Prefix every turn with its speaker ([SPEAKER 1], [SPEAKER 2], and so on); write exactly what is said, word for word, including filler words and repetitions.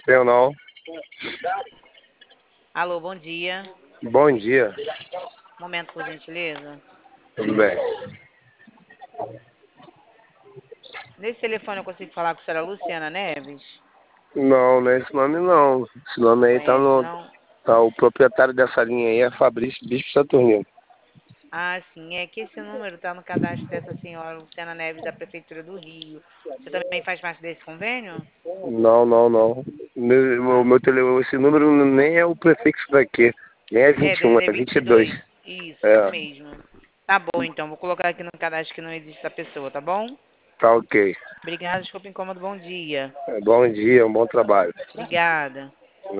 [SPEAKER 1] Tem ou não?
[SPEAKER 2] Alô, bom dia.
[SPEAKER 1] Bom dia.
[SPEAKER 2] Momento, por gentileza.
[SPEAKER 1] Tudo bem.
[SPEAKER 2] Nesse telefone eu consigo falar com a senhora Luciana Neves?
[SPEAKER 1] Não, não é esse nome não. Esse nome
[SPEAKER 2] Não
[SPEAKER 1] aí tá
[SPEAKER 2] conhece,
[SPEAKER 1] no...
[SPEAKER 2] não?
[SPEAKER 1] Tá, o proprietário dessa linha aí é Fabrício Bispo Saturnino.
[SPEAKER 2] Ah, sim, é que esse número tá no cadastro dessa senhora Luciana Neves da Prefeitura do Rio. Você também faz parte desse convênio?
[SPEAKER 1] Não, não, não. Meu, o
[SPEAKER 2] Ah,
[SPEAKER 1] meu tele... Esse número nem é o prefixo daqui. Nem é
[SPEAKER 2] é
[SPEAKER 1] vinte e um,
[SPEAKER 2] D D D
[SPEAKER 1] é vinte e dois.
[SPEAKER 2] vinte e dois. Isso, isso
[SPEAKER 1] É,
[SPEAKER 2] mesmo. Tá bom, então. Vou colocar aqui no cadastro que não existe essa pessoa, tá bom?
[SPEAKER 1] tá ok.
[SPEAKER 2] Obrigada, desculpa o incômodo. Bom dia.
[SPEAKER 1] É, bom dia, um bom trabalho.
[SPEAKER 2] Obrigada.